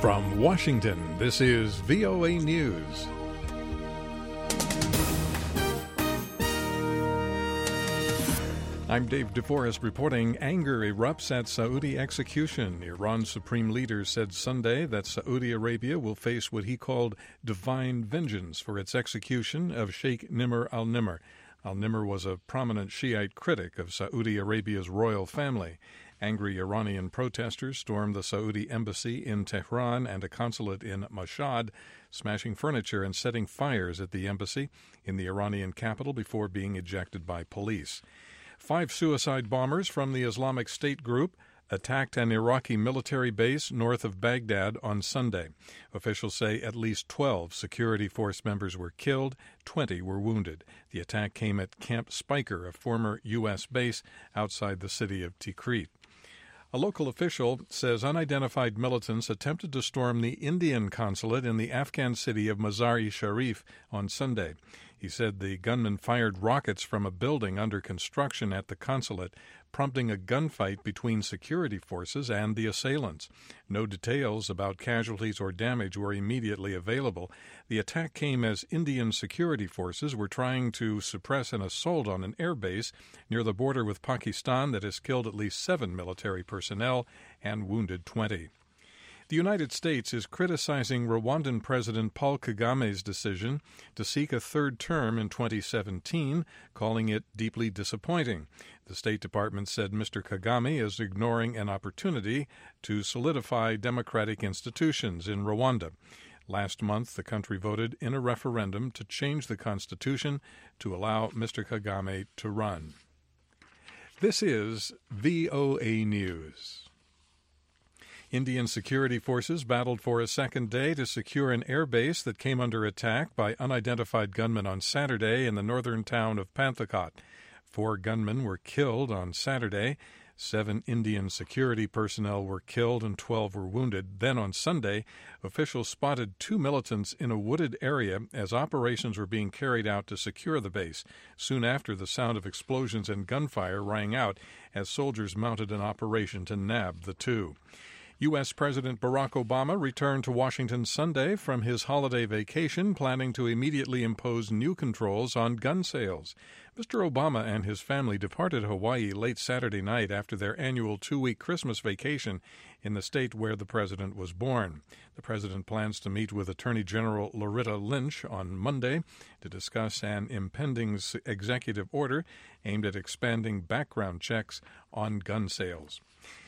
From Washington, this is VOA News. I'm Dave DeForest reporting anger erupts at Saudi execution. Iran's supreme leader said Sunday that Saudi Arabia will face what he called divine vengeance for its execution of Sheikh Nimr al-Nimr. Al-Nimr was a prominent Shiite critic of Saudi Arabia's royal family. Angry Iranian protesters stormed the Saudi embassy in Tehran and a consulate in Mashhad, smashing furniture and setting fires at the embassy in the Iranian capital before being ejected by police. 5 suicide bombers from the Islamic State group attacked an Iraqi military base north of Baghdad on Sunday. Officials say at least 12 security force members were killed, 20 were wounded. The attack came at Camp Spiker, a former U.S. base outside the city of Tikrit. A local official says unidentified militants attempted to storm the Indian consulate in the Afghan city of Mazar-e-Sharif on Sunday. He said the gunmen fired rockets from a building under construction at the consulate, prompting a gunfight between security forces and the assailants. No details about casualties or damage were immediately available. The attack came as Indian security forces were trying to suppress an assault on an airbase near the border with Pakistan that has killed at least 7 military personnel and wounded 20. The United States is criticizing Rwandan President Paul Kagame's decision to seek a third term in 2017, calling it deeply disappointing. The State Department said Mr. Kagame is ignoring an opportunity to solidify democratic institutions in Rwanda. Last month, the country voted in a referendum to change the constitution to allow Mr. Kagame to run. This is VOA News. Indian security forces battled for a second day to secure an airbase that came under attack by unidentified gunmen on Saturday in the northern town of Panthakot. 4 gunmen were killed on Saturday. 7 Indian security personnel were killed and 12 were wounded. Then on Sunday, officials spotted 2 militants in a wooded area as operations were being carried out to secure the base. Soon after, the sound of explosions and gunfire rang out as soldiers mounted an operation to nab the 2. U.S. President Barack Obama returned to Washington Sunday from his holiday vacation, planning to immediately impose new controls on gun sales. Mr. Obama and his family departed Hawaii late Saturday night after their annual 2-week Christmas vacation in the state where the president was born. The president plans to meet with Attorney General Loretta Lynch on Monday to discuss an impending executive order aimed at expanding background checks on gun sales.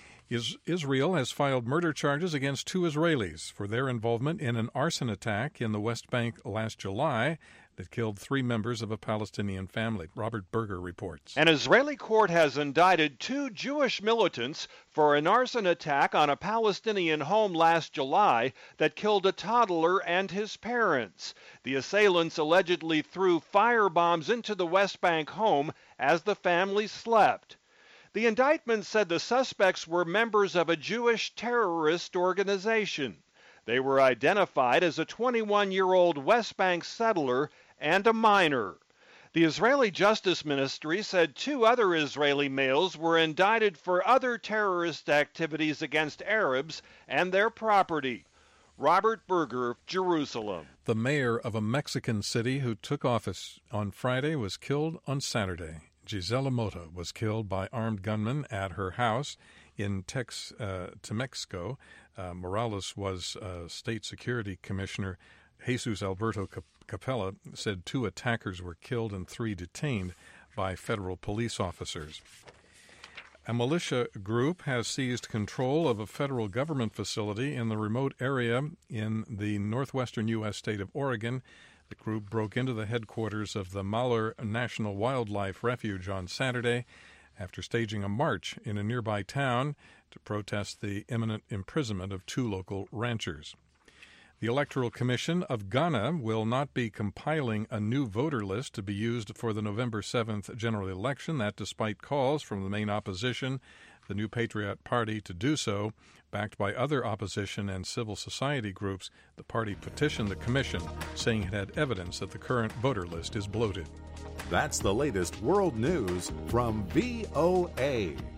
Israel has filed murder charges against 2 Israelis for their involvement in an arson attack in the West Bank last July that killed 3 members of a Palestinian family. Robert Berger reports. An Israeli court has indicted 2 Jewish militants for an arson attack on a Palestinian home last July that killed a toddler and his parents. The assailants allegedly threw firebombs into the West Bank home as the family slept. The indictment said the suspects were members of a Jewish terrorist organization. They were identified as a 21-year-old West Bank settler and a minor. The Israeli Justice Ministry said 2 other Israeli males were indicted for other terrorist activities against Arabs and their property. Robert Berger, Jerusalem. The mayor of a Mexican city who took office on Friday was killed on Saturday. Gisela Mota was killed by armed gunmen at her house in Temexco. Morales was State Security Commissioner Jesus Alberto Capella said 2 attackers were killed and 3 detained by federal police officers. A militia group has seized control of a federal government facility in the remote area in the northwestern U.S. state of Oregon. The group broke into the headquarters of the Malheur National Wildlife Refuge on Saturday after staging a march in a nearby town to protest the imminent imprisonment of 2 local ranchers. The Electoral Commission of Ghana will not be compiling a new voter list to be used for the November 7th general election, that despite calls from the main opposition, the New Patriot Party, to do so. Backed by other opposition and civil society groups, the party petitioned the commission, saying it had evidence that the current voter list is bloated. That's the latest world news from VOA.